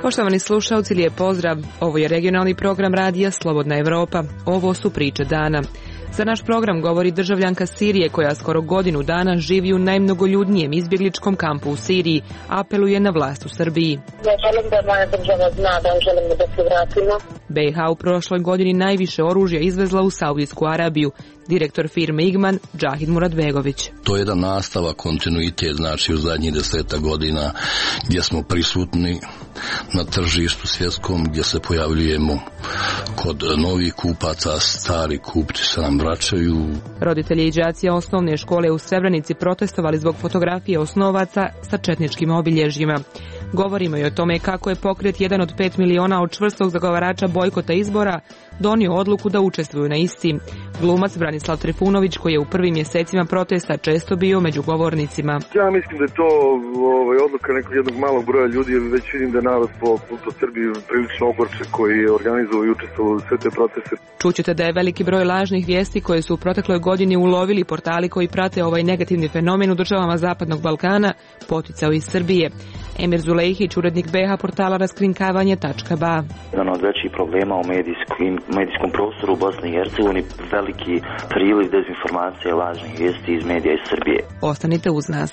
Poštovani slušalci, lijep pozdrav. Ovo je regionalni program radija Slobodna Evropa. Ovo su priče dana. Za naš program govori državljanka Sirije koja skoro godinu dana živi u najmnogoljudnijem izbjegličkom kampu u Siriji. Apeluje na vlast u Srbiji. Ja želim da moja država zna da želimo da se vratimo. BiH u prošloj godini najviše oružja izvezla u Saudijsku Arabiju. Direktor firme Igman, Džahid Muradbegović. To je jedan nastavak, kontinuitet, znači u zadnjih 10 godina gdje smo prisutni na tržištu svjetskom, gdje se pojavljujemo kod novih kupaca, stari kupci se nam vraćaju. Roditelji i đaci osnovne škole u Srebrenici protestovali zbog fotografije osnovaca sa četničkim obilježjima. Govorimo i o tome kako je pokret jedan od 5 miliona od čvrstog zagovarača bojkota izbora donio odluku da učestvuju na istim. Glumac Branislav Trifunović, koji je u prvim mjesecima protesta često bio među govornicima. Ja mislim da je to odluka nekog jednog malog broja ljudi, jer već vidim da narod po Srbiji prilično ogorčen koji je organizovao i učestvovao u sve te proteste. Čućete da je veliki broj lažnih vijesti koje su u protekloj godini ulovili portali koji prate ovaj negativni fenomen u državama Zapadnog Balkana poticao iz Srbije. Emir Zulejhić, urednik BiH portala raskrinkavanje.ba. Jedan od većih problema u medijskom prostoru u Bosni i Hercegovini veliki priliv dezinformacije i lažnih vijesti iz medija iz Srbije. Ostanite uz nas.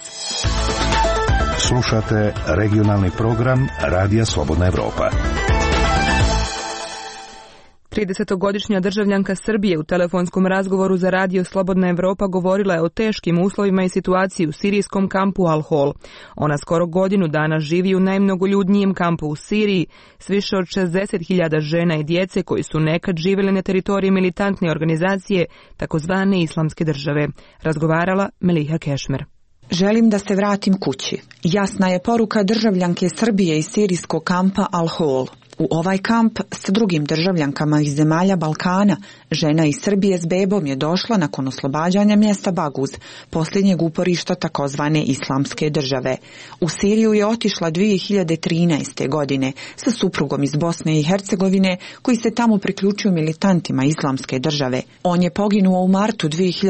Slušate regionalni program Radija Slobodna Evropa. 30-godišnja državljanka Srbije u telefonskom razgovoru za Radio Slobodna Evropa govorila je o teškim uslovima i situaciji u sirijskom kampu Al-Hol. Ona skoro godinu dana živi u najmnogoljudnijem kampu u Siriji s više od 60.000 žena i djece koji su nekad živjeli na teritoriji militantne organizacije takozvane Islamske države. Razgovarala Meliha Kešmer. Želim da se vratim kući. Jasna je poruka državljanke Srbije iz sirijskog kampa Al-Hol. U ovaj kamp s drugim državljankama iz zemalja Balkana, žena iz Srbije s bebom je došla nakon oslobađanja mjesta Baguz, posljednjeg uporišta takozvane Islamske države. U Siriju je otišla 2013. godine sa suprugom iz Bosne i Hercegovine koji se tamo priključio militantima Islamske države. On je poginuo u martu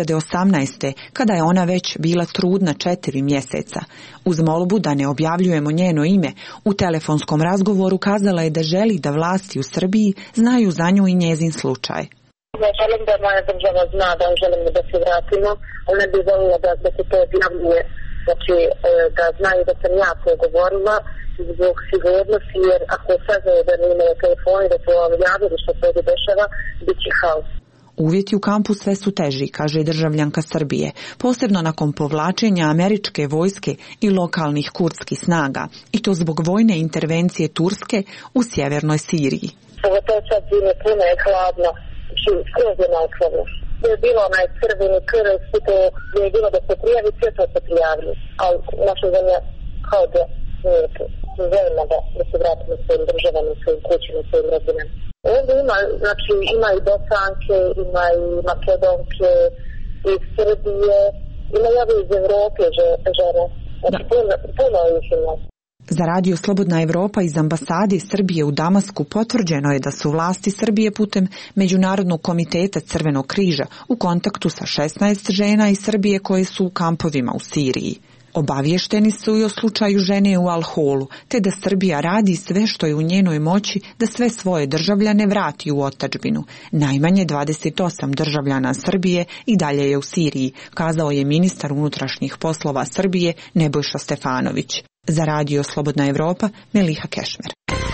2018. kada je ona već bila trudna 4 mjeseca. Uz molbu da ne objavljujemo njeno ime, u telefonskom razgovoru kazala je da želi da vlasti u Srbiji znaju za nju i njezin slučaj. Ja želim da moja država zna da želimo da se vratimo, ali ne bih volila da se to objavljuje, znači da znaju da sam ja to govorila zbog sigurnosti, jer ako saznaju da ne imaju telefoni, da to objavili što se ovdje dešava, bit će haos. Uvjeti u kampu sve su teži, kaže državljanka Srbije, posebno nakon povlačenja američke vojske i lokalnih kurdskih snaga, i to zbog vojne intervencije Turske u sjevernoj Siriji. Pogotovo sad zime, puno je hladno, skroz je naokladno. Je bilo onaj crveni krst, to je bilo da se prijavi, sve to se prijavili, ali naša zemlja kao da nije tu. Želimo da se vratimo svojim državama, svojim kućima, svojim rodinama. Ovdje ima i Bosanke, ima i Makedonke, iz Srbije, ima i ove iz Evrope žene. Znači puno ih ima. Za Radio Slobodna Evropa iz ambasade Srbije u Damasku potvrđeno je da su vlasti Srbije putem Međunarodnog komiteta Crvenog križa u kontaktu sa 16 žena iz Srbije koje su u kampovima u Siriji. Obavješteni su i o slučaju žene u Al-Holu, te da Srbija radi sve što je u njenoj moći da sve svoje državljane vrati u otadžbinu. Najmanje 28 državljana Srbije i dalje je u Siriji, kazao je ministar unutrašnjih poslova Srbije Nebojša Stefanović. Za Radio Slobodna Evropa, Meliha Kešmer.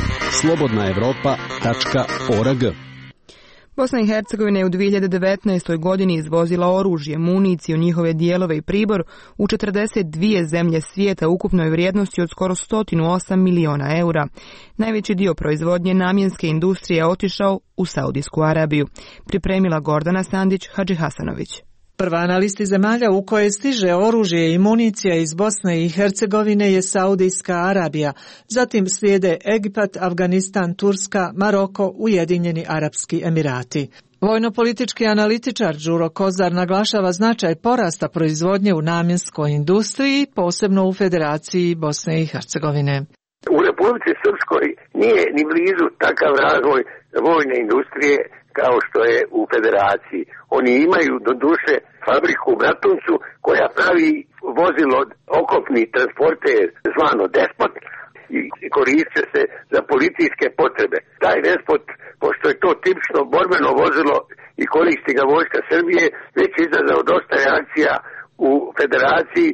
slobodnaevropa.org. Bosna i Hercegovina je u 2019. godini izvozila oružje, municiju, njihove dijelove i pribor u 42 zemlje svijeta ukupnoj vrijednosti od skoro 108 miliona eura. Najveći dio proizvodnje namjenske industrije je otišao u Saudijsku Arabiju. Pripremila Gordana Sandić Hadžihasanović. Prva na listi zemalja u koje stiže oružje i municija iz Bosne i Hercegovine je Saudijska Arabija, zatim slijede Egipat, Afganistan, Turska, Maroko, Ujedinjeni Arapski Emirati. Vojno-politički analitičar Đuro Kozar naglašava značaj porasta proizvodnje u namjenskoj industriji, posebno u Federaciji Bosne i Hercegovine. U Republici Srpskoj nije ni blizu takav razvoj vojne industrije kao što je u Federaciji. Oni imaju doduše fabriku u Bratuncu koja pravi vozilo okopni transporter zvano Despot i koriste se za policijske potrebe. Taj Despot, pošto je to tipično borbeno vozilo i koristi ga vojska Srbije, već je izazvao dosta reakcija u federaciji,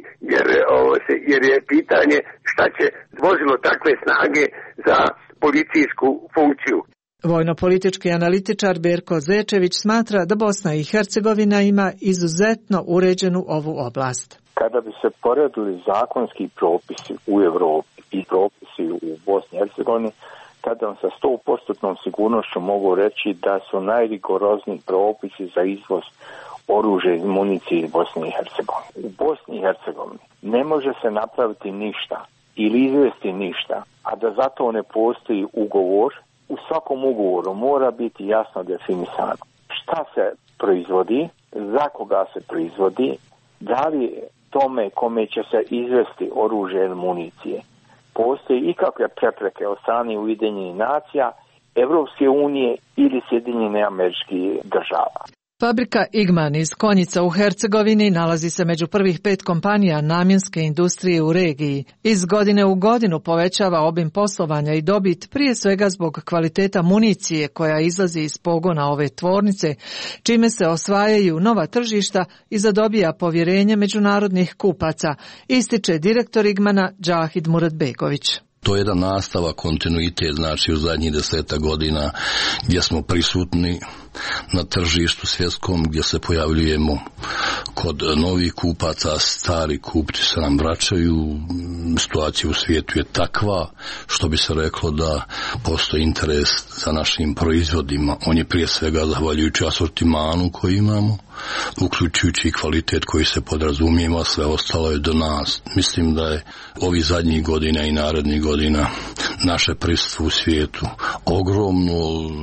jer je pitanje šta će vozilo takve snage za policijsku funkciju. Vojno-politički analitičar Berko Zečević smatra da Bosna i Hercegovina ima izuzetno uređenu ovu oblast. Kada bi se poredili zakonski propisi u Evropi i propisi u Bosni i Hercegovini, tada vam sa 100% sigurnošću mogu reći da su najrigorozniji propisi za izvoz oružja i municije iz Bosne i Hercegovine. U Bosni i Hercegovini ne može se napraviti ništa ili izvesti ništa, a da zato ne postoji ugovor. U svakom ugovoru mora biti jasno definisano šta se proizvodi, za koga se proizvodi, da li tome kome će se izvesti oružje ili municije postoji ikakve prepreke od strane Ujedinjenih nacija, Evropske unije ili Sjedinjenih Američkih Država. Fabrika Igman iz Konjica u Hercegovini nalazi se među prvih 5 kompanija namjenske industrije u regiji. Iz godine u godinu povećava obim poslovanja i dobit, prije svega zbog kvaliteta municije koja izlazi iz pogona ove tvornice, čime se osvajaju nova tržišta i zadobija povjerenje međunarodnih kupaca, ističe direktor Igmana Džahid Muratbegović. To je jedan nastavak, kontinuitet, znači u zadnjih 10 godina gdje smo prisutni na tržištu svjetskom, gdje se pojavljujemo kod novih kupaca, stari kupci se nam vraćaju, situacija u svijetu je takva, što bi se reklo da postoji interes za našim proizvodima. On je prije svega zahvaljujući asortimanu koji imamo, uključujući kvalitet koji se podrazumijeva, sve ostalo je do nas. Mislim da je ovih zadnjih godina i narednih godina naše prisustvo u svijetu ogromno,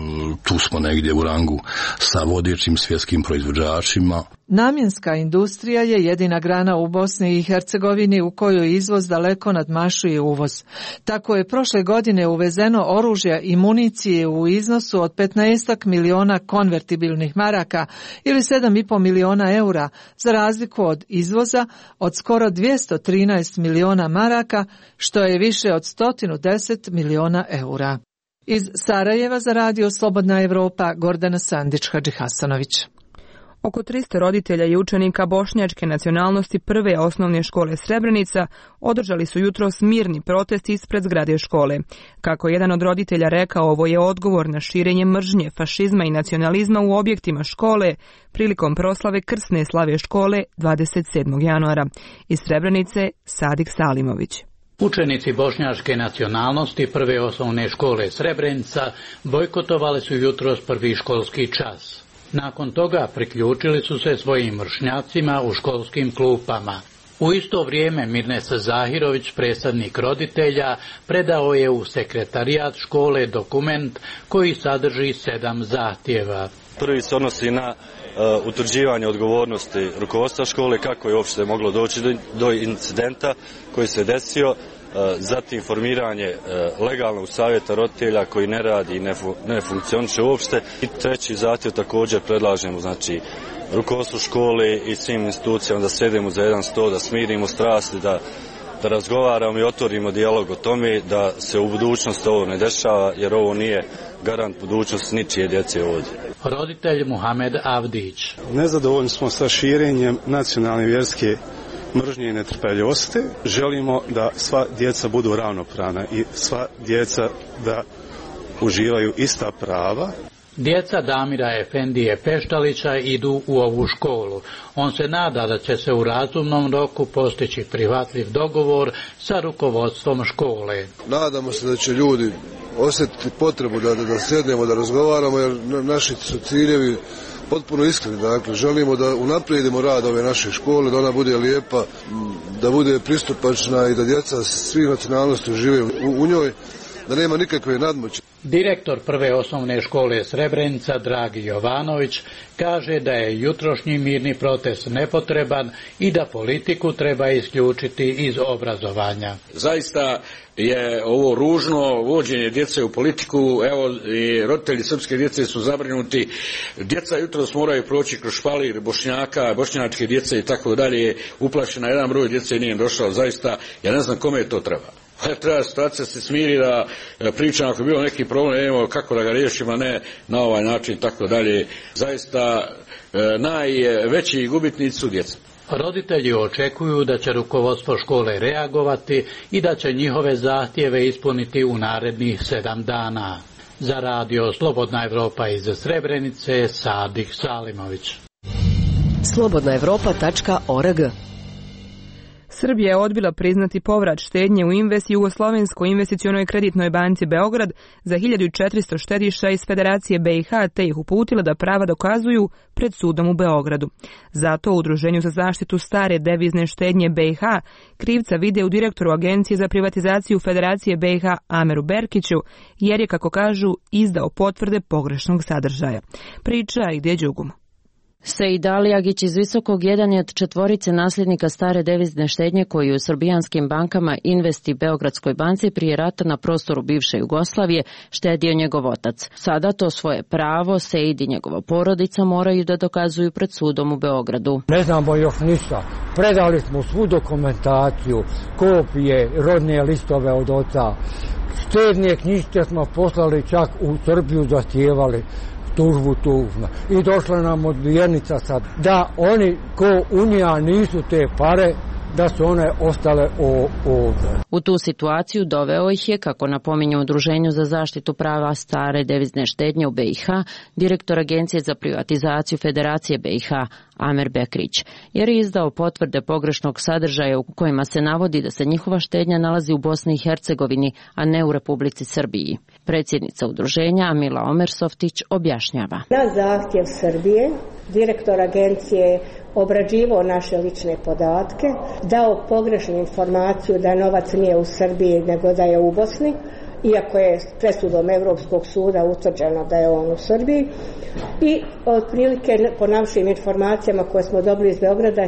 tu smo negdje u rangu sa vodećim svjetskim proizvođačima. Namjenska industrija je jedina grana u Bosni i Hercegovini u kojoj izvoz daleko nadmašuje uvoz. Tako je prošle godine uvezeno oružja i municije u iznosu od 15 miliona konvertibilnih maraka ili 7,5 miliona eura, za razliku od izvoza od skoro 213 miliona maraka, što je više od 110 miliona eura. Iz Sarajeva za Radio Slobodna Evropa, Gordana Sandić-Hadžihasanović. Oko 300 roditelja i učenika bošnjačke nacionalnosti prve osnovne škole Srebrenica održali su jutros mirni protest ispred zgrade škole. Kako jedan od roditelja rekao, ovo je odgovor na širenje mržnje, fašizma i nacionalizma u objektima škole prilikom proslave krsne slave škole 27. januara. Iz Srebrenice Sadik Salimović. Učenici bošnjačke nacionalnosti prve osnovne škole Srebrenica bojkotovali su jutros prvi školski čas. Nakon toga priključili su se svojim vršnjacima u školskim klupama. U isto vrijeme Mirnesa Zahirović, predstavnik roditelja, predao je u sekretarijat škole dokument koji sadrži 7 zahtjeva. Prvi se odnosi na utvrđivanje odgovornosti rukovodstva škole, kako je uopšte moglo doći do incidenta koji se desio, zatim formiranje legalnog savjeta roditelja koji ne radi i ne funkcioniše uopšte. I treći zahtjev također predlažemo, znači, rukovodstvu škole i svim institucijama da sedemo za jedan sto, da smirimo strasti, da razgovaramo i otvorimo dijalog o tome, da se u budućnosti ovo ne dešava, jer ovo nije garant budućnosti ničije djece ovdje. Roditelj Muhamed Avdić. Nezadovoljni smo sa širenjem nacionalne vjerske mržnje i netrpeljivosti. Želimo da sva djeca budu ravnopravna i sva djeca da uživaju ista prava. Djeca Damira Efendije Peštalića idu u ovu školu. On se nada da će se u razumnom roku postići prihvatljiv dogovor sa rukovodstvom škole. Nadamo se da će ljudi osjetiti potrebu da sjednemo, da razgovaramo, jer naši su ciljevi potpuno iskreni. Dakle, želimo da unaprijedimo rad ove naše škole, da ona bude lijepa, da bude pristupačna i da djeca svih nacionalnosti žive u njoj, da nema nikakve nadmoći. Direktor prve osnovne škole Srebrenica, Dragi Jovanović, kaže da je jutrošnji mirni protest nepotreban i da politiku treba isključiti iz obrazovanja. Zaista je ovo ružno vođenje djece u politiku. Evo, i roditelji srpske djece su zabrinuti. Djeca jutros moraju proći kroz špalir Bošnjaka, bošnjačke djece i tako dalje. Uplašena jedan broj djece nije došao. Zaista, ja ne znam kome to treba. Treba situacija se smiri da pričam ako je bilo neki problem, evo kako da ga riješimo, ne na ovaj način tako dalje. Zaista najveći gubitnici su djeca. Roditelji očekuju da će rukovodstvo škole reagovati i da će njihove zahtjeve ispuniti u narednih 7 dana. Za radio Slobodna Evropa iz Srebrenice, Sadih Salimović. slobodnaevropa.org. Srbija je odbila priznati povrat štednje u Invest Jugoslovenskoj investicionoj kreditnoj banci Beograd za 1400 štediša iz Federacije BiH, te ih uputila da prava dokazuju pred sudom u Beogradu. Zato u Udruženju za zaštitu stare devizne štednje BiH krivca vide u direktoru Agencije za privatizaciju Federacije BiH Ameru Berkiću, jer je, kako kažu, izdao potvrde pogrešnog sadržaja. Priča ide Đugum. Sejid Alijagić iz Visokog jedan je od 4 nasljednika stare devizne štednje koji u srbijanskim bankama Invest i Beogradskoj banci prije rata na prostoru bivše Jugoslavije štedio njegov otac. Sada to svoje pravo Sejid i njegova porodica moraju da dokazuju pred sudom u Beogradu. Ne znamo još ništa. Predali smo svu dokumentaciju, kopije, rodne listove od oca. Štedne knjižice smo poslali, čak u Srbiju zahtijevali tužbu tužno. I došla nam odbijenica sad da oni ko Unija nisu te pare, da su one ostale ovdje. U tu situaciju doveo ih je, kako napominje Udruženju za zaštitu prava stare devizne štednje u BiH, direktor Agencije za privatizaciju Federacije BiH Amer Bekrić, jer je izdao potvrde pogrešnog sadržaja u kojima se navodi da se njihova štednja nalazi u Bosni i Hercegovini, a ne u Republici Srbiji. Predsjednica udruženja Amila Omersoftić objašnjava. Na zahtjev Srbije, direktor agencije obrađivao naše lične podatke, dao pogrešnu informaciju da novac nije u Srbiji nego da je u Bosni, iako je presudom Europskog suda utvrđeno da je on u Srbiji. I otprilike po našim informacijama koje smo dobili iz Beograda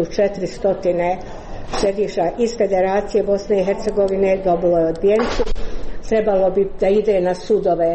1400 štediša iz Federacije Bosne i Hercegovine dobilo je odbijenicu. Trebalo bi da ide na sudove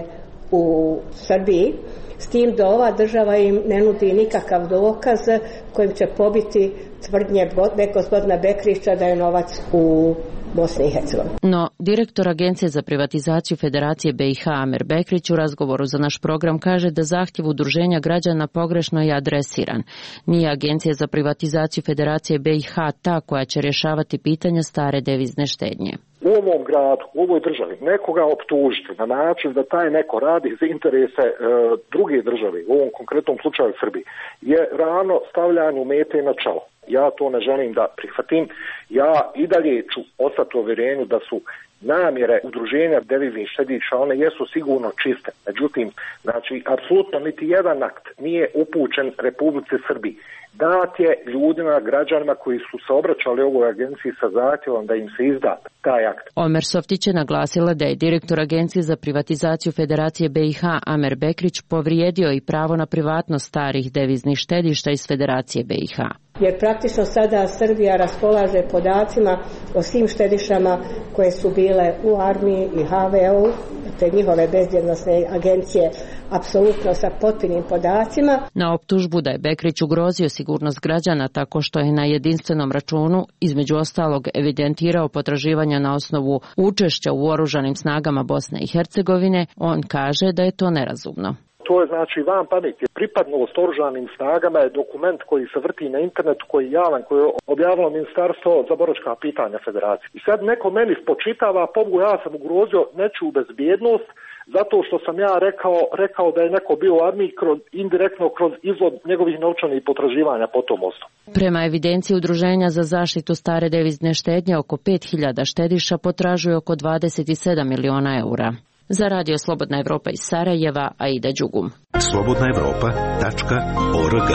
u Srbiji, s tim da ova država im ne nudi nikakav dokaz kojim će pobiti tvrdnje gospodina Bekrića da je novac u Bosni i Hercegovini. No, direktor Agencije za privatizaciju Federacije BiH Amer Bekrić u razgovoru za naš program kaže da zahtjev udruženja građana pogrešno je adresiran. Nije Agencija za privatizaciju Federacije BiH ta koja će rješavati pitanja stare devizne štednje. U ovom gradu, u ovoj državi, nekoga optužiti na način da taj neko radi za interese druge države, u ovom konkretnom slučaju Srbiji, je rano stavljanju mete na čelo. Ja to ne želim da prihvatim. Ja i dalje ću ostati u uvjerenju da su namjere udruženja deviznih štediša, one jesu sigurno čiste. Međutim, znači, apsolutno niti jedan akt nije upućen Republici Srbiji. Dat je ljudima, građanima koji su se obraćali ovoj agenciji sa zahtjevom da im se izda taj akt. Omersoftić je naglasila da je direktor Agencije za privatizaciju Federacije BiH Amer Bekrić povrijedio i pravo na privatnost starih deviznih štedišta iz Federacije BiH. Jer praktično sada Srbija raspolaže podacima o svim štedišama koje su bile u armiji i HVO, te njihove bezbjednosne agencije, apsolutno sa potpunim podacima. Na optužbu da je Bekrić ugrozio sigurnost građana tako što je na jedinstvenom računu između ostalog evidentirao potraživanja na osnovu učešća u oružanim snagama Bosne i Hercegovine, on kaže da je to nerazumno. To je znači van pameti. Pripadnost oružanim snagama je dokument koji se vrti na internetu, koji je javan, koji je objavilo Ministarstvo za boračka pitanja Federacije. I sad neko meni spočitava, pobogu ja sam ugrozio nečiju bezbjednost, zato što sam ja rekao da je neko bio u armiji indirektno kroz izvod njegovih novčanih potraživanja po tom osnovu. Prema evidenciji Udruženja za zaštitu stare devizne štednje, oko 5000 štediša potražuje oko 27 miliona eura. Za radio Slobodna Evropa iz Sarajeva, Aida Đugum. slobodnaevropa.org.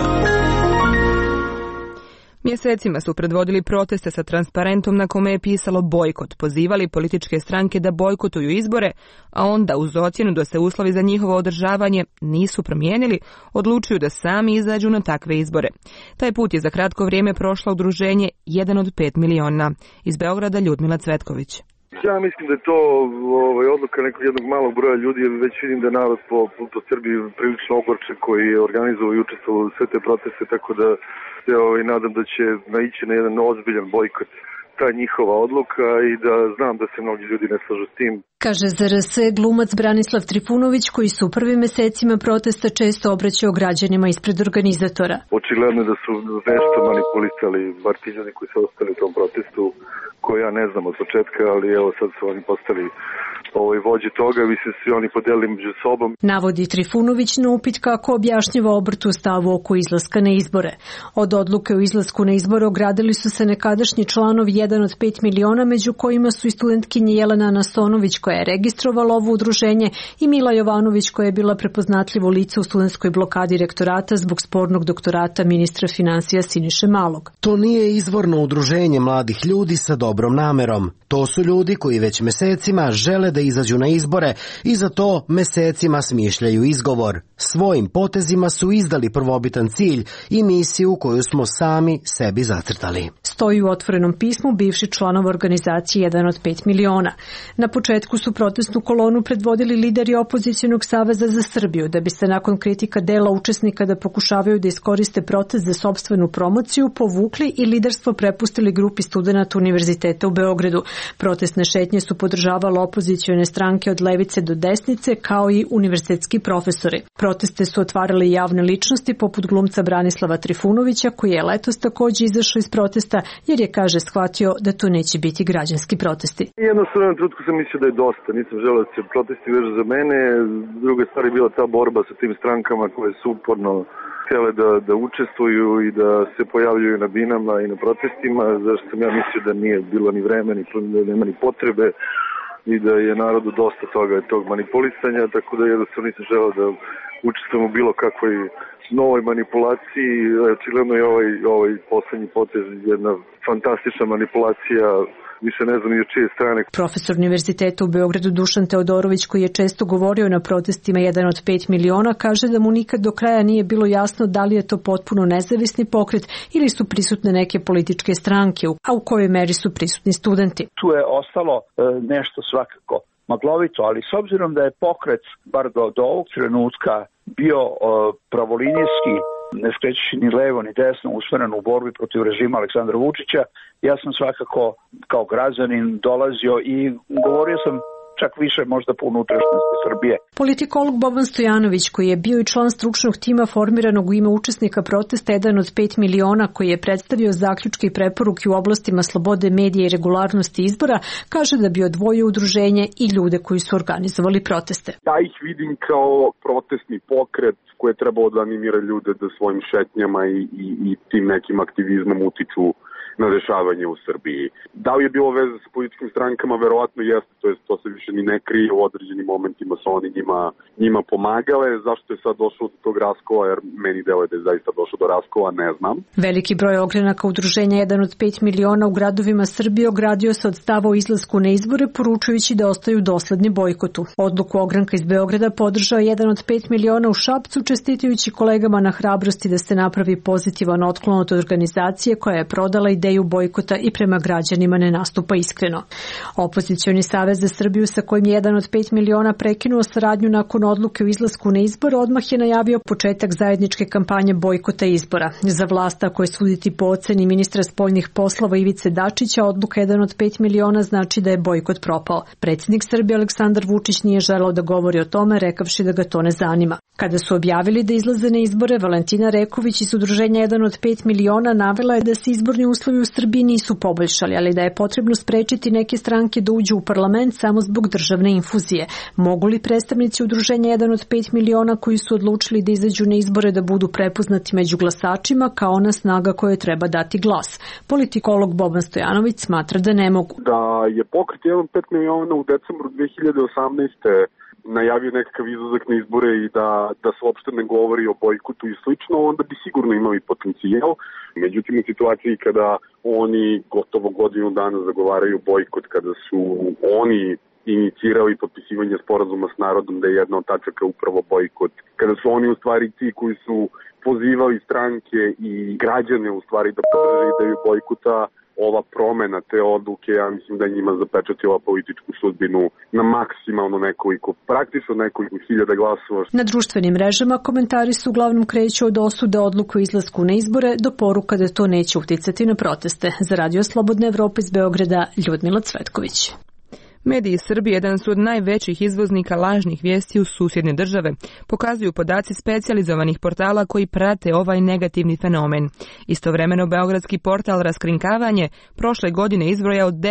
Mjesecima su predvodili proteste sa transparentom na kome je pisalo bojkot, pozivali političke stranke da bojkotuju izbore, a onda uz ocjenu da se uslovi za njihovo održavanje nisu promijenili, odlučuju da sami izađu na takve izbore. Taj put je za kratko vrijeme prošlo udruženje 1 od 5 miliona. Iz Beograda Ljudmila Cvetković. Ja mislim da je to odluka nekog jednog malog broja ljudi, jer već vidim da je narod po Srbiji prilično ogorčen koji je organizovao i učestvovao sve te proteste, tako da se nadam da će naići na jedan ozbiljan bojkot ta njihova odluka i da znam da se mnogi ljudi ne slažu s tim. Kaže za RS glumac Branislav Trifunović, koji su u prvim mesecima protesta često obraćao građanima ispred organizatora. Očigledno da su vešto manipulisali, bar ti ljudi koji su ostali u tom protestu, koje ja ne znam od početka, ali evo sad su oni postali vođe toga, vi se svi oni podelili među sobom. Navodi Trifunović na upit kako objašnjava obrt u stavu oko izlaska na izbore. Od odluke o izlasku na izbore ogradili su se nekadašnji članovi 1 od 5 miliona, među kojima su i studentkinje Jelena Anastonović, koja je registrovala ovo udruženje, i Mila Jovanović, koja je bila prepoznatljivo lice u studentskoj blokadi rektorata zbog spornog doktorata ministra finansija Siniše Malog. To nije izvorno udruženje mladih ljudi sa dobrom namerom. To su ljudi koji već mesecima žele da izađu na izbore i za to mesecima smišljaju izgovor. Svojim potezima su izdali prvobitan cilj i misiju koju smo sami sebi zacrtali. Stoji u otvorenom pismu bivši članov organizacije 1 od 5 miliona. Na početku su protestnu kolonu predvodili lideri opozicionog saveza za Srbiju, da bi se nakon kritika dela učesnika da pokušavaju da iskoriste protest za sopstvenu promociju povukli i liderstvo prepustili grupi studenata Univerziteta u Beogradu. Protestne šetnje su podržavale opozicione stranke od levice do desnice, kao i univerzitetski profesori. Proteste su otvarale i javne ličnosti poput glumca Branislava Trifunovića, koji je letos takođe izašao iz protesta jer je, kaže, shvatio da to neće biti građanski protesti. Jednostavno, trenutku sam mislio da je dosta. Nisam želeo da se protesti vežu za mene. Druga stvar je bila ta borba sa tim strankama koje su uporno htjele da učestvuju i da se pojavljuju na binama i na protestima, zašto sam ja mislio da nije bilo ni vreme, da nema ni potrebe i da je narodu dosta toga tog manipulisanja, tako da jednostavno nisam želeo da učestvujem u bilo kakvoj novoj manipulaciji. Očigledno je ovaj poslednji potez jedna fantastična manipulacija, više ne znam ni od čije strane. Profesor Univerziteta u Beogradu Dušan Teodorović, koji je često govorio na protestima 1 od 5 miliona, kaže da mu nikad do kraja nije bilo jasno da li je to potpuno nezavisni pokret ili su prisutne neke političke stranke, a u kojoj meri su prisutni studenti. Tu je ostalo nešto svakako maglovito, ali s obzirom da je pokret, bar do ovog trenutka, bio pravolinijski, ne skrećući ni levo ni desno, usmeren u borbi protiv režima Aleksandra Vučića, ja sam svakako kao građanin dolazio i govorio sam čak više možda po unutrašnjosti Srbije. Politikolog Boban Stojanović, koji je bio i član stručnog tima formiranog u ime učesnika protesta 1 od 5 miliona, koji je predstavio zaključke i preporuke u oblastima slobode medija i regularnosti izbora, kaže da bi odvojio udruženje i ljude koji su organizovali proteste. Ja ih vidim kao protestni pokret koji je trebao da animira ljude da svojim šetnjama i tim nekim aktivizmom utiču na dešavanje u Srbiji. Da li je bilo veze sa političkim strankama? Verovatno jeste, to se više ni ne krije, u određenim momentima su oni njima pomagale. Zašto je sad došlo do tog raskola, jer meni deluje da je zaista došlo do raskola, ne znam. Veliki broj ogranaka udruženja 1 od 5 miliona u gradovima Srbije ogradio se od stava o izlasku na izbore, poručujući da ostaju dosledni bojkotu. Odluku ogranka iz Beograda podržao 1 od 5 miliona u Šapcu, čestitajući kolegama na hrabrosti da se napravi pozitivan otklon od organizacije koja je prodala ideju bojkota i prema građanima ne nastupa iskreno. Opozicioni savez za Srbiju, sa kojim je 1 od 5 miliona prekinuo saradnju nakon odluke o izlasku na izbor, odmah je najavio početak zajedničke kampanje bojkota izbora. Za vlast, ako je suditi po oceni ministra spoljnih poslova Ivice Dačića, odluka 1 od 5 miliona znači da je bojkot propao. Predsjednik Srbije Aleksandar Vučić nije želeo da govori o tome, rekavši da ga to ne zanima. Kada su objavili da izlaze na izbore, Valentina Reković iz udruženja 1 od 5 miliona navela je da se izborni uslovi u Srbiji nisu poboljšali, ali da je potrebno sprečiti neke stranke da uđu u parlament samo zbog državne infuzije. Mogu li predstavnici udruženja 1 od 5 miliona koji su odlučili da izađu na izbore da budu prepoznati među glasačima kao ona snaga kojoj treba dati glas? Politikolog Boban Stojanović smatra da ne mogu. Da je pokret 1 od 5 miliona u decembru 2018. najavio nekakav izlazak na izbore i da se uopšte ne govori o bojkotu i slično, onda bi sigurno imali potencijal. Međutim, u situaciji kada oni gotovo godinu dana zagovaraju bojkot, kada su oni inicirali potpisivanje sporazuma s narodom da je jedna od tačaka upravo bojkot, kada su oni u stvari ti koji su pozivali stranke i građane u stvari da podrže ideju bojkota, ova promena te odluke, ja mislim da je njima zapečatila političku sudbinu na maksimalno praktično nekoliko hiljada glasova. Na društvenim mrežama komentari su uglavnom kreću od osude odluku o izlasku na izbore do poruka da to neće uticati na proteste. Za Radio Slobodna Evropa iz Beograda, Ljudmila Cvetković. Mediji Srbije jedan su od najvećih izvoznika lažnih vijesti u susjedne države, pokazuju podaci specijalizovanih portala koji prate ovaj negativni fenomen. Istovremeno, beogradski portal Raskrinkavanje prošle godine izbrojao od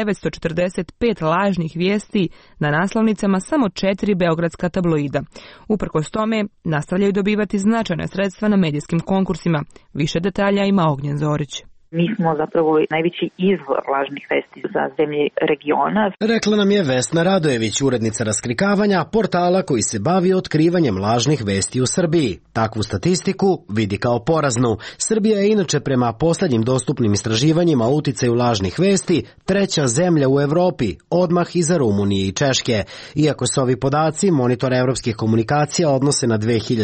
945 lažnih vijesti na naslovnicama samo 4 beogradska tabloida. Uprkos tome, nastavljaju dobivati značajna sredstva na medijskim konkursima. Više detalja ima Ognjen Zorić. Mi smo zapravo najveći izvor lažnih vesti za zemlje regiona. Rekla nam je Vesna Radojević, urednica Raskrikavanja, portala koji se bavi otkrivanjem lažnih vesti u Srbiji. Takvu statistiku vidi kao poraznu. Srbija je inače prema posljednjim dostupnim istraživanjima o uticaju lažnih vesti 3. zemlja u Evropi, odmah iza Rumunije i Češke. Iako se ovi podaci Monitora evropskih komunikacija odnose na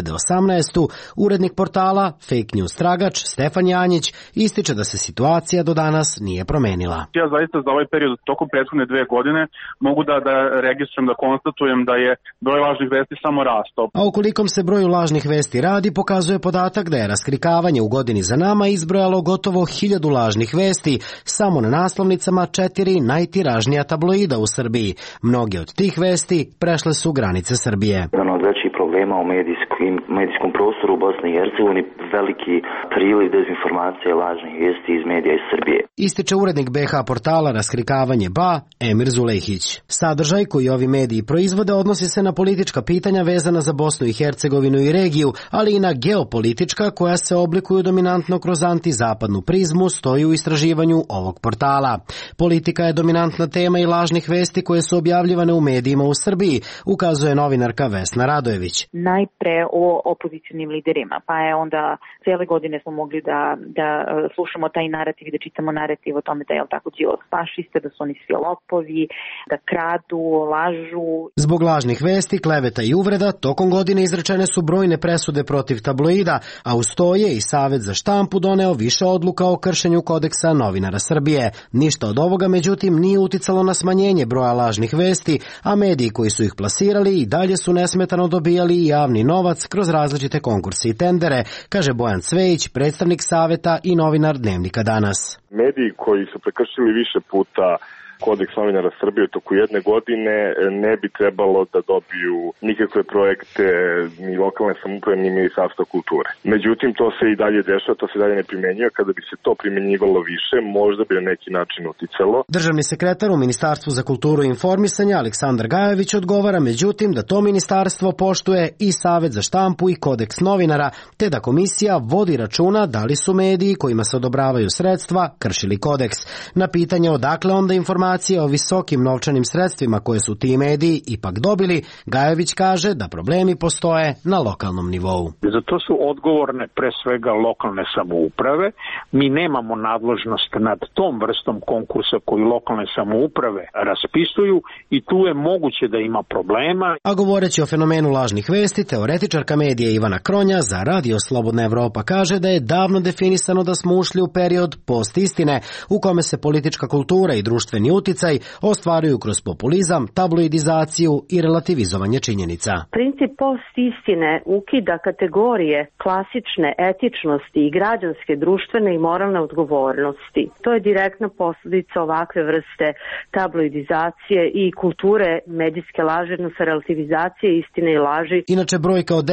2018. urednik portala Fake News Tragač Stefan Janjić ističe da se situacija do danas nije promenila. Ja zaista za ovaj period tokom prethodne 2 godine mogu da registrujem, da konstatujem da je broj lažnih vesti samo rastao. A o kolikom se broju lažnih vesti radi pokazuje podatak da je Raskrikavanje u godini za nama izbrojalo gotovo 1000 lažnih vesti samo na naslovnicama 4 najtiražnija tabloida u Srbiji. Mnoge od tih vesti prešle su granice Srbije. Jedan od većih problema u medijskom prostoru u Bosni i Hercegovini veliki priliv dezinformacije i lažnih vijesti iz medija iz Srbije. Ističe urednik BH portala Raskrikavanje BA Emir Zulejhić. Sadržaj koji ovi mediji proizvode odnosi se na politička pitanja vezana za Bosnu i Hercegovinu i regiju, ali i na geopolitička koja se oblikuju dominantno kroz antizapadnu prizmu, stoji u istraživanju ovog portala. Politika je dominantna tema i lažnih vesti koje su objavljivane u medijima u Srbiji, ukazuje novinarka Vesna Radojević. Najpre o opozicionim liderima, pa je onda cijele godine smo mogli da slušamo taj narativ i da čitamo narativ o tome da je tako Đilas fašiste, da su oni svi lopovi, da kradu, lažu. Zbog lažnih vesti, kleveta i uvreda, tokom godine izrečene su brojne presude protiv tabloida, a uz to je i Savet za štampu doneo više odluka o kršenju kodeksa novinara Srbije. Ništa od ovoga, međutim, nije uticalo na smanjenje broja lažnih vesti, a mediji koji su ih plasirali i dalje su nesmetano dobijali javni novac kroz različite konkurse i tendere, kaže Bojan Cvejić, predstavnik Saveta i novinar Dnevnika Danas. Mediji koji su prekršili više puta kodeks novinara Srbije u toku jedne godine ne bi trebalo da dobiju nikakve projekte ni lokalne samouprave ni Ministarstva kulture. Međutim, to se i dalje dešava, to se dalje ne primenjuje. Kada bi se to primenjivalo više, možda bi na neki način uticalo. Državni sekretar u Ministarstvu za kulturu i informisanje Aleksandar Gajević odgovara, međutim, da to ministarstvo poštuje i Savet za štampu i kodeks novinara, te da komisija vodi računa da li su mediji kojima se odobravaju sredstva kršili kodeks. Na pitanje odakle onda informacije o visokim novčanim sredstvima koje su ti mediji ipak dobili, Gajević kaže da problemi postoje na lokalnom nivou. Za to su odgovorne pre svega lokalne samouprave. Mi nemamo nadležnost nad tom vrstom konkursa koju lokalne samouprave raspisuju i tu je moguće da ima problema. A govoreći o fenomenu lažnih vesti, teoretičarka medija Ivana Kronja za Radio Slobodna Evropa kaže da je davno definisano da smo ušli u period post-istine u kome se politička kultura i društveni uticaj ostvaruju kroz populizam, tabloidizaciju i relativizovanje činjenica. Princip post-istine ukida kategorije klasične etičnosti i građanske, društvene i moralne odgovornosti. To je direktna posljedica ovakve vrste tabloidizacije i kulture medijske laži, odnosno relativizacije istine i laži. Inače, brojka od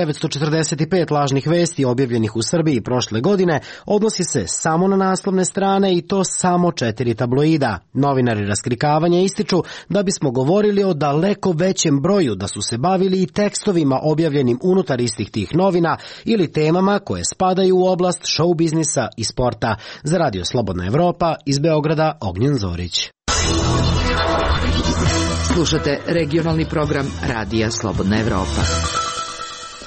945 lažnih vesti objavljenih u Srbiji prošle godine odnosi se samo na naslovne strane i to samo 4 tabloida. Novinari Raskrikavanja ističu da bismo govorili o daleko većem broju da su se bavili i tekstovima objavljenim unutar istih tih novina ili temama koje spadaju u oblast show biznisa i sporta. Za Radio Slobodna Evropa iz Beograda Ognjen Zorić. Slušate regionalni program Radija Slobodna Evropa.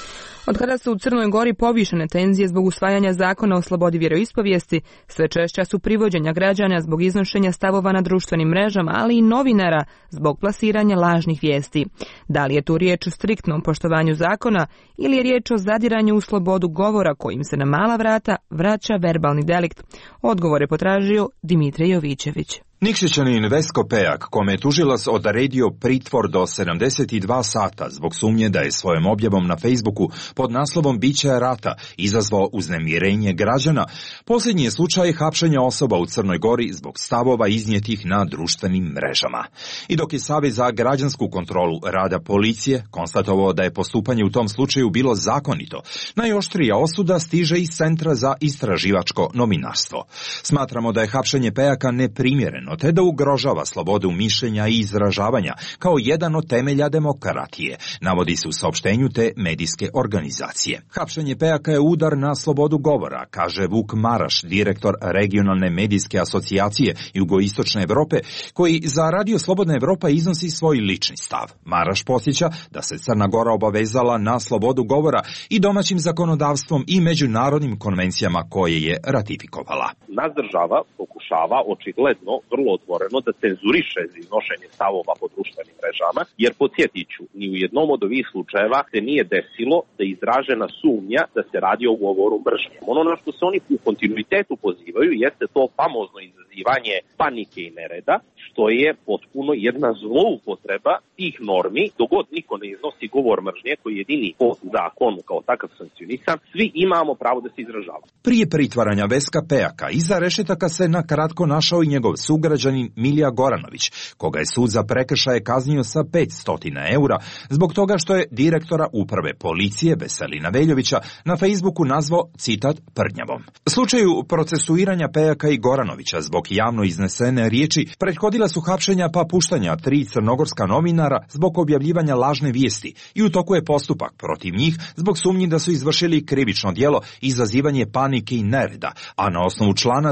Od kada su u Crnoj Gori povišene tenzije zbog usvajanja zakona o slobodi vjeroispovijesti, sve češća su privođenja građana zbog iznošenja stavova na društvenim mrežama, ali i novinara zbog plasiranja lažnih vijesti. Da li je tu riječ o striktnom poštovanju zakona ili je riječ o zadiranju u slobodu govora kojim se na mala vrata vraća verbalni delikt? Odgovor je potražio Dimitrij Jovićević. Nikšićanin Vesko Pejak, kome je tužilac odredio pritvor do 72 sata zbog sumnje da je svojom objavom na Facebooku pod naslovom Biće rata izazvao uznemirenje građana, posljednji je slučaj hapšenja osoba u Crnoj Gori zbog stavova iznijetih na društvenim mrežama. I dok je Savez za građansku kontrolu rada policije konstatovao da je postupanje u tom slučaju bilo zakonito, najoštrija osuda stiže iz Centra za istraživačko novinarstvo. Smatramo da je hapšenje Pejaka neprimjereno, te da ugrožava slobodu mišljenja i izražavanja kao jedan od temelja demokratije, navodi se u saopštenju te medijske organizacije. Hapšenje Pejaka je udar na slobodu govora, kaže Vuk Maraš, direktor regionalne medijske asocijacije Jugoistočne Evrope, koji za Radio Slobodna Evropa iznosi svoj lični stav. Maraš podsjeća da se Crna Gora obavezala na slobodu govora i domaćim zakonodavstvom i međunarodnim konvencijama koje je ratifikovala. Naš država pokušava očigledno vrlo otvoreno da cenzuriše iznošenje stavova po društvenim mrežama, jer podsjetit ću, ni u jednom od ovih slučajeva se nije desilo da je izražena sumnja da se radi o govoru mržnje. Ono na što se oni u kontinuitetu pozivaju jeste to famozno izazivanje panike i nereda, što je potpuno jedna zloupotreba tih normi. Dogod niko ne iznosi govor mržnje koji je jedini po zakonu kao takav sankcionisan, svi imamo pravo da se izražavamo. Prije pritvaranja Veska Pejaka iza rešetaka se na kratko našao i njegov sugrađanin Milija Goranović, koga je sud za prekršaje kaznio sa 500 eura zbog toga što je direktora uprave policije Veselina Veljovića na Facebooku nazvao, citat, prnjavom. Slučaju procesuiranja Pejaka i Goranovića zbog javno iznesene riječi prethodila su hapšenja pa puštanja 3 crnogorska novinara zbog objavljivanja lažne vijesti i u toku je postupak protiv njih zbog sumnji da su izvršili krivično djelo izazivanje panike i nereda, a na osnovu člana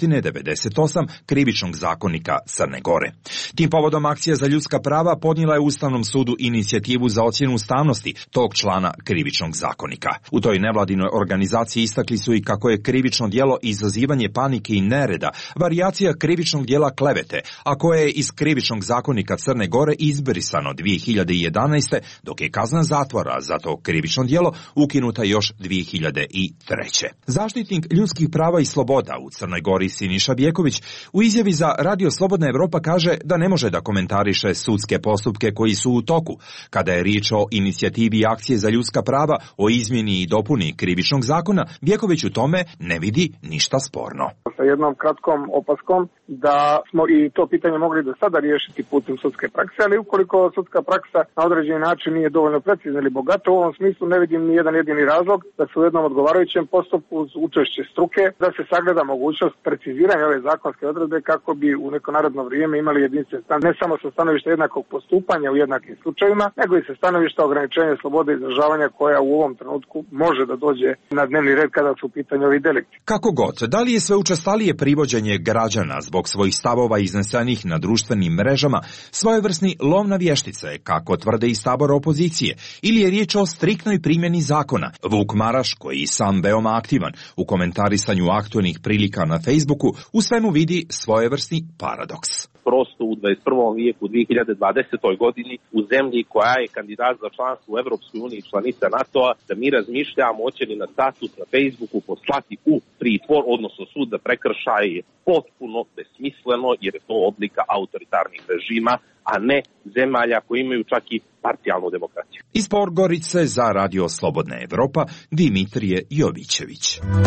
398 krivičnog zakonika Crne Gore. Tim povodom Akcija za ljudska prava podnijela je Ustavnom sudu inicijativu za ocjenu ustavnosti tog člana krivičnog zakonika. U toj nevladinoj organizaciji istakli su i kako je krivično djelo izazivanje panike i nereda varijacija krivičnog djela klevete, a koje je iz krivičnog zakonika Crne Gore izbrisano 2011. dok je kazna zatvora za to krivično djelo ukinuta još 2003. Zaštitnik ljudskih prava i sloboda u Crnoj Gori Siniša Bjeković u izjavi za Radio Slobodna Evropa kaže da ne može da komentariše sudske postupke koji su u toku, kada je riječ o inicijativi Akcije za ljudska prava o izmjeni i dopuni krivičnog zakona. Bjeković u tome ne vidi ništa sporno. Sa jednom kratkom opaskom da smo i to pitanje mogli do sada riješiti putem sudske prakse, ali ukoliko sudska praksa na određeni način nije dovoljno precizna ili bogata, u ovom smislu ne vidim ni jedan jedini razlog da se u jednom odgovarajućem postupku uz učešće struke da se sagleda mogućnost preciziranja ove zakonske odredbe kako bi u neko naredno vrijeme imali jedinstven stav, ne samo sa stanovišta jednakog postupanja u jednakim slučajevima, nego i sa stanovišta ograničenja slobode izražavanja koja u ovom trenutku može da dođe na dnevni red kada su u pitanju ovi delikti. Kako god, da li je sve učestalije privođenje građana zbog svojih stavova iznesenih na društvenim mrežama svojevrsni lov na vještice, kako tvrde iz tabora opozicije, ili je riječ o striktnoj primjeni zakona? Vuk Maraš, koji je sam veoma aktivan u komentarisanju aktualnih prilika na Facebooku, u svemu vidi svojevrsni paradoks. Prosto u 21. vijeku, 2020. godini, u zemlji koja je kandidat za članstvo u Evropskoj uniji i članica NATO-a, da mi razmišljamo hoće li na status na Facebooku poslati u pritvor, odnosno sud za prekršaje, je potpuno besmisleno, jer je to odlika autoritarnih režima, a ne zemalja koji imaju čak i parcijalnu demokraciju. Iz Podgorice za Radio Slobodna Evropa, Dimitrije Jovićević.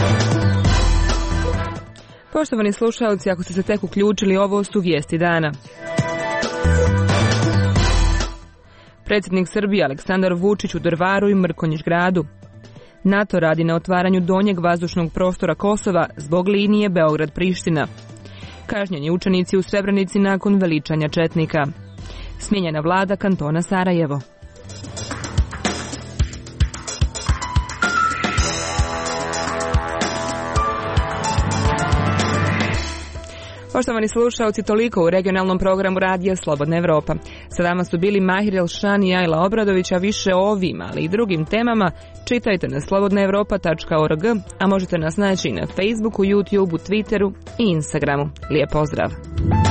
Poštovani slušalci, ako ste se tek uključili, ovo su vijesti dana. Predsjednik Srbije Aleksandar Vučić u Drvaru i Mrkonjić Gradu. NATO radi na otvaranju donjeg vazdušnog prostora Kosova zbog linije Beograd-Priština. Kažnjeni učenici u Srebrenici nakon veličanja četnika. Smijenjena vlada kantona Sarajevo. Poštovani slušalci, toliko u regionalnom programu Radija Slobodna Evropa. Sa vama su bili Mahir Elšan i Ajla Obradović, a više o ovim, ali i drugim temama čitajte na slobodnaevropa.org, a možete nas naći i na Facebooku, YouTubeu, Twitteru i Instagramu. Lijep pozdrav!